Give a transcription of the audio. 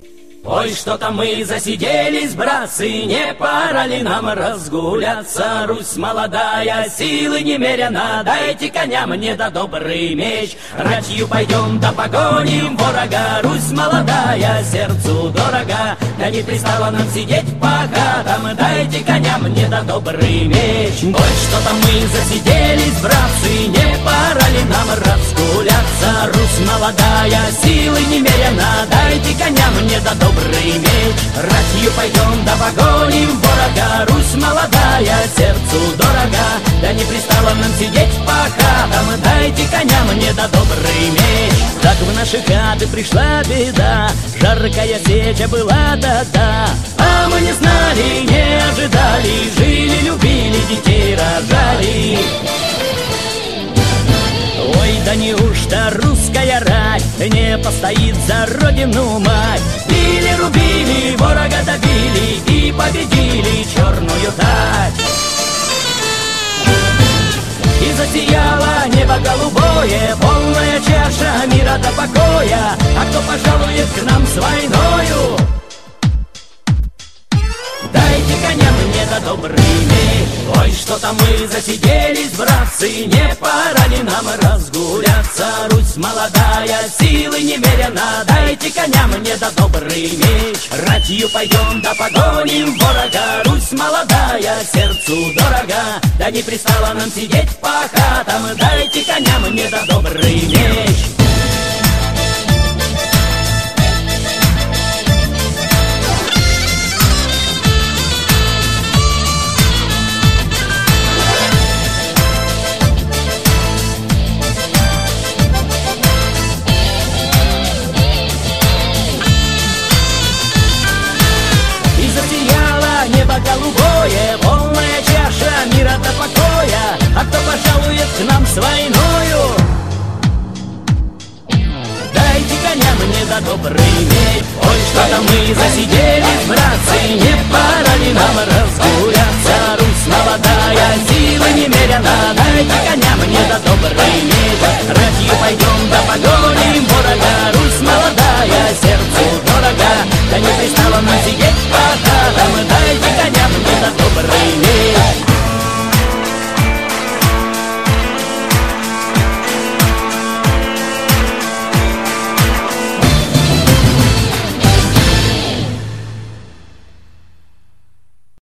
Ой, что-то мы засиделись, братцы, не пора ли нам разгуляться? Русь молодая, силы немерено, дайте коня мне да добрый меч. Ратью пойдем да погоним ворога, Русь молодая, сердцу дорога. Да не пристало нам сидеть по хатам, дайте коня мне да добрый меч. Ой, что-то мы засиделись, братцы, не пора ли нам разгуляться? Русь молодая, силы немерено, дайте коня мне да добрый меч. Ратью пойдем да погоним ворога, Русь молодая, сердцу дорога. Да не пристало нам сидеть по хатам, дайте коня мне да добрый меч. Так в наши хаты пришла беда, жаркая сеча была да-да. А мы не знали, не ожидали, жили, любили, детей рожали. Ой, да неужто русская рать не постоит за родину мать? Били, рубили, ворога добили и победили черную тать. И засияло небо голубое, полная чаша мира до покоя. А кто пожалует к нам с войною? Дайте коня мне да добрый меч. Ой, что-то мы засиделись, братцы, не пора ли нам разгуляться? Русь молодая, силы немерено, дайте коня мне да добрый меч. Ратью пойдем да погоним ворога, Русь молодая, сердцу дорога. Да не пристало нам сидеть по хатам, дайте коня мне да добрый меч. Небо голубое, полная чаша мира до покоя. А кто пожалует к нам с войною? Дайте коня мне да добрый меч. Ой, что-то мы засиделись, братцы, не пора ли нам разгуляться? Русь молодая, силы немерено, дайте коня мне да добрый меч.